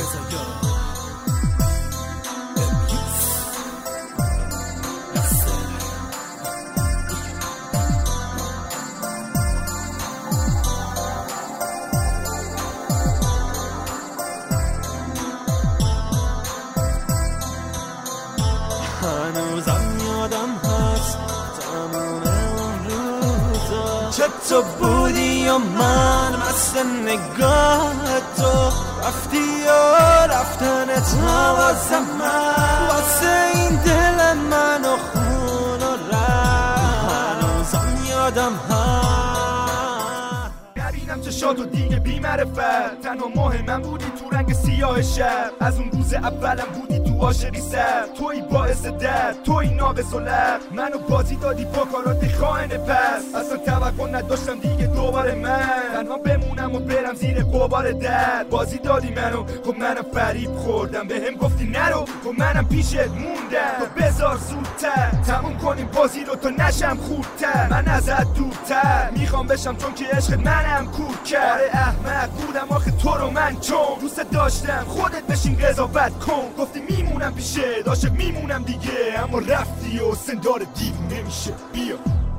هنوزم یادم هست تمام اون روزا چه تو بودی و من مست نگاه تو رفتی و رفتنت نوازم من واسه این دل من و خون و رفت هنوزم یادم هست نبینم چشاتو دیگه بی معرفت تنها ماه من بودی تو رنگ سیاه شب از اون روز اولم بودی تو عاشقی سر توی باعث درد توی ناقص و لب منو بازی دادی با کارات خائن پس اصلا توقع نداشتم دیگه دوباره من تنها بمونم و برم زیر قبار درد بازی دادی منو خب منم فریب خوردم بهم گفتی نرو خب منم پیشت موندم تو بذار زودتر تموم کنیم بازی رو تا نشم خودتر من ازت دورتر میخوام بشم چون که عشق منم کور کرد آره احمق بودم آخه تو رو من چون دوست داشتم خودت بشین قضاوت کن گفتی میمونم پیشه عاشق میمونم دیگه اما رفتی و سندار دیوونه میشه بیا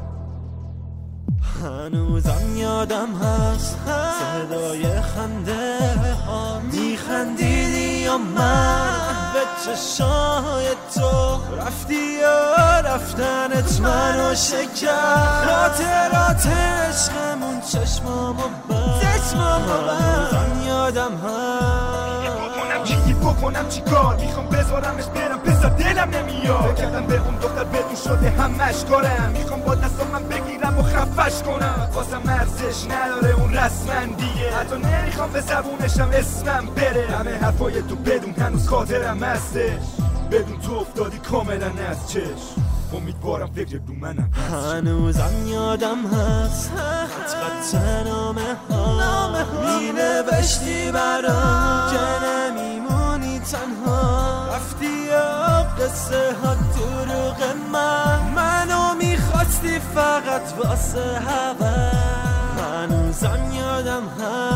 هنوزم یادم هست صدای خنده ها میخندیدی و من به چشای تو رفتی و رفتنت منو شکر خاطرات عشقمون چشمامو بر هنوزم یادم هست بکنم چی کار میخوام بذارمش برم پسر دلم نمیاد کردم به اون دختر بدون شده همش کارم میخوام با دستام من بگیرم و خفش کنم واسم ارزش نداره اون رسمن دیگه حتی نمیخوام به زبونشم اسمم بره همه حرفای تو بدون هنوز خاطرم هستش بدون تو افتادی کاملا از چشم امیدوارم فکر رو منم هنوزم یادم هست خط نامه ها می نوشتی برام که نمیمونی تنها رفتی و قصه ها دروغ منو میخواستی فقط واسه هوا هنوزم یادم هست